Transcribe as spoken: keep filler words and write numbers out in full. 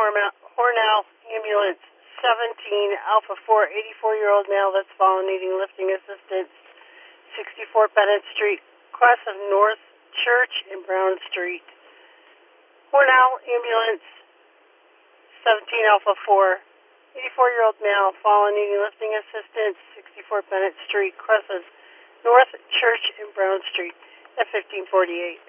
Horma- Hornell Ambulance seventeen Alpha four, eighty-four-year-old male that's fallen needing lifting assistance, sixty-four Bennett Street, cross of North Church and Brown Street. Hornell Ambulance seventeen Alpha four, eighty-four-year-old male fallen needing lifting assistance, sixty-four Bennett Street, cross of North Church and Brown Street at fifteen forty-eight.